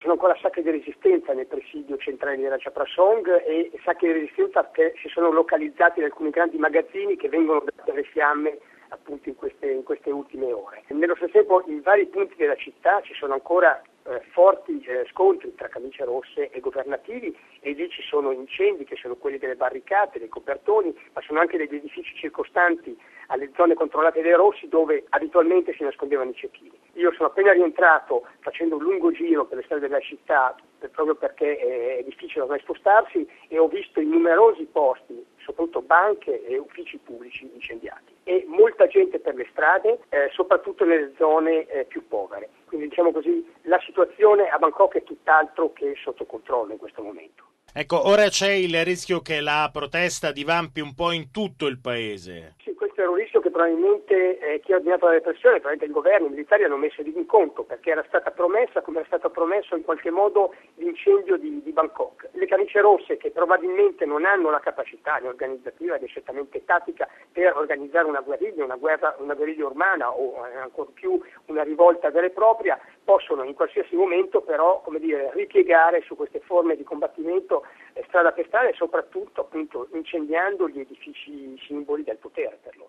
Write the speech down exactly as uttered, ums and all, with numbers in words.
sono ancora sacche di resistenza nel presidio centrale di Raja Prasong e sacche di resistenza che si sono localizzati in alcuni grandi magazzini che vengono date alle fiamme appunto in queste, in queste ultime ore. Nello stesso tempo in vari punti della città ci sono ancora eh, forti eh, scontri tra camicie rosse e governativi e lì ci sono incendi che sono quelli delle barricate, dei copertoni, ma sono anche degli edifici circostanti alle zone controllate dai rossi dove abitualmente si nascondevano i cecchini. Io sono appena rientrato facendo un lungo giro per le strade della città proprio perché è difficile ormai spostarsi e ho visto in numerosi posti, soprattutto banche e uffici pubblici incendiati e molta gente per le strade, eh, soprattutto nelle zone eh, più povere. Quindi diciamo così la situazione a Bangkok è tutt'altro che sotto controllo in questo momento. Ecco, ora c'è il rischio che la protesta divampi un po' in tutto il paese. Sì, questo era un rischio che probabilmente eh, chi ha ordinato la repressione, probabilmente il governo, i militari hanno messo in conto perché era stata promessa, come era stato promesso in qualche modo l'incendio di, di Bangkok. Le camicie rosse che probabilmente non hanno la capacità né organizzativa né certamente tattica per organizzare una guerriglia, una guerra, una guerriglia urbana o eh, ancor più una rivolta vera e propria, possono in qualsiasi momento però, come dire, ripiegare su queste forme di combattimento eh, strada per strada e soprattutto appunto incendiando gli edifici simboli del potere per loro.